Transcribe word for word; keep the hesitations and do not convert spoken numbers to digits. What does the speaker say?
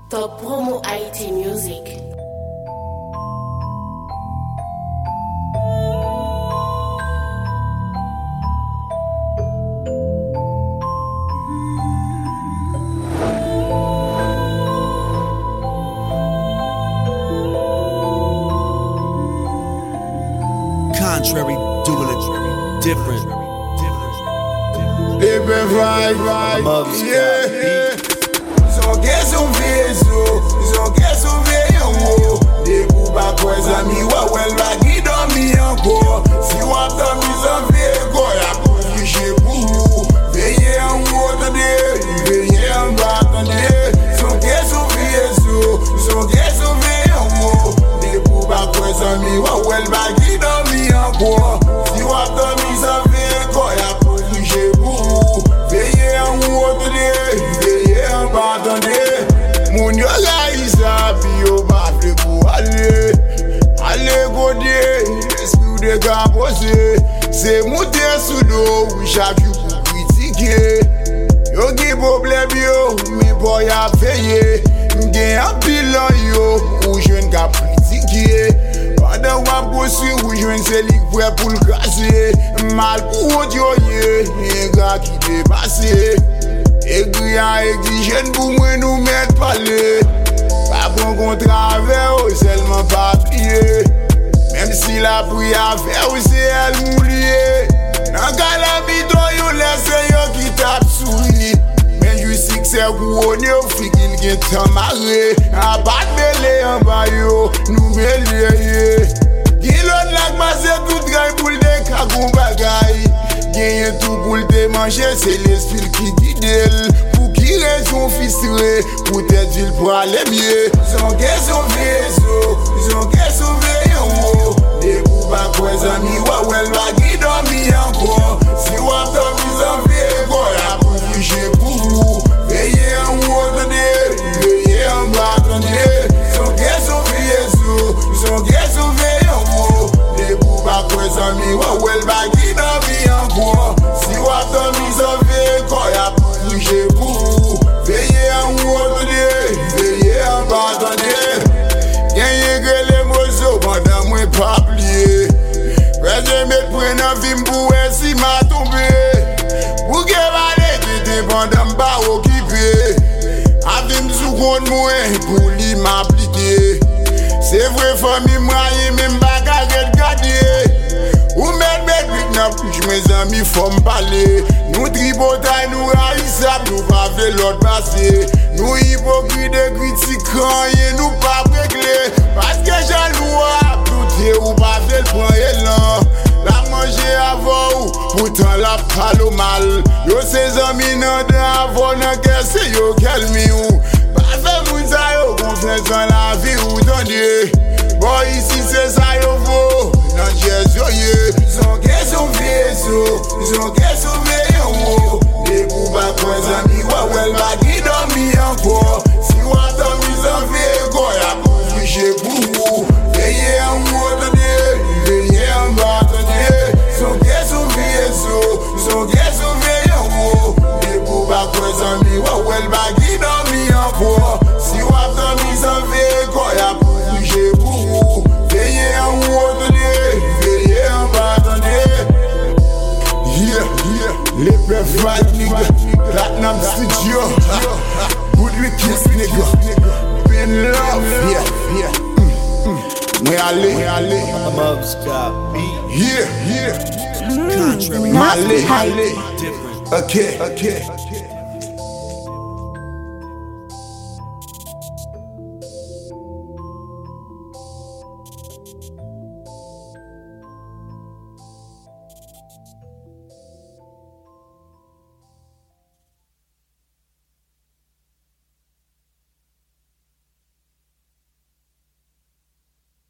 Top Promo Haïti Music. Contrary, doing it different. Live right, right, Mubs yeah, got yeah. Só quer souver, só quer souver, eu de Cuba, coisa minha, well, aqui dormi encore. Se o ato me sauver, agora por fugir por venha um outro de, venha um bato de. Só quer souver, só quer souver, eu de Cuba, coisa minha, well, aqui dormi encore. Se o ato me sauver, agora por fugir por venha um outro de, venha um bato de. Moun yo la isabi yo bafle pou ale Ale gode, espri de gabose Se moute sou do, ou chak you pou kritike Yo ki problem yo, mi boy ap feye Gen ap bilan yo, ou jwen ka kritike Padan wap gosi, ou jwen selik pwe pou l'kase Mal pou wot yo ye, e ga ki depase Egri an exijen pou mwen nou met pale Pa bon kontra ver ou selman pa pliye Mem si la pri a ver ou se el mou liye Nan kalamito yo lese yo ki tap souri Men ju sikse kou one yo fikil gen tamare A bat bele an bayo nou bele ye Gilon lak mase tout gay pou de kagoun bagay Genye tout pou te manje, se l'esprit ki guide Pou ki rezon fistre, pou te dil pou ale miye Zon ke sauve, zon ke sauve yo De pou ba kwe zami, wawel ba ki dormi anko Si wap dormi zanve, goya pou fije pou Veye an wote de, veye an baton de Zon ke sauve, zon ke sauve yo De pou ba kwe zami, wawel ba ki dormi anko Si wap dormi zanve, goya pou fije pou Veye an wote de, veye an baton de Genye grele mozo, bandan mwen pa pliye Preze met prena vim pou esi ma tombe Pou ke vale kete bandan ba okipe Avim sou kont mwen pou li m'aplike Se vre fami mraye men baka red gade Ou met met bit nan puch men zami fom pale Nou tribotay nou raisap nou pa ve lot pase Nou hipokride kritikan ye nou pa prekle Paske jalou ap doute ou pa ve l'pran elan La manje avon ou poutan la palo mal Yo se zami nan de avon nan kese yo kelmi ou Pa fe moun sa yo konfens an la vi ou tande Boy isi se sa yo vo nan jes yo ye Zon ke sauve so, zon ke sauve yo De pou ba kwen zami wawel ba ki dormi anko Si wap dormi zanve goya pou fije pou Veye an wote de, veye an baton de Zon ke sauve so, zon ke sauve yo De pou ba kwen zami wawel ba ki dormi anko Si wap dormi zanve goya pou fije pou Veye an wote de, veye an baton de Yeah, yeah, live right nigga Platinum studio Good with kiss nigga Been love, yeah, yeah Mwen ale, mwen ale Mubs got beat. Yeah, yeah Contrary, Male, male different. Okay, okay